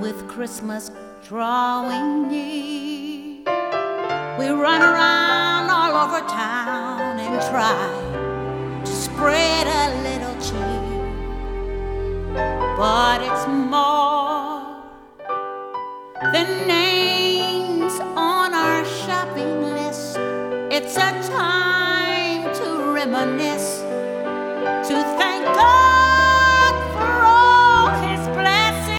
with Christmas drawing near, we run around all over town and try to spread a little cheer. But it's more than names on our shopping list. It's a time to reminisce, to thank God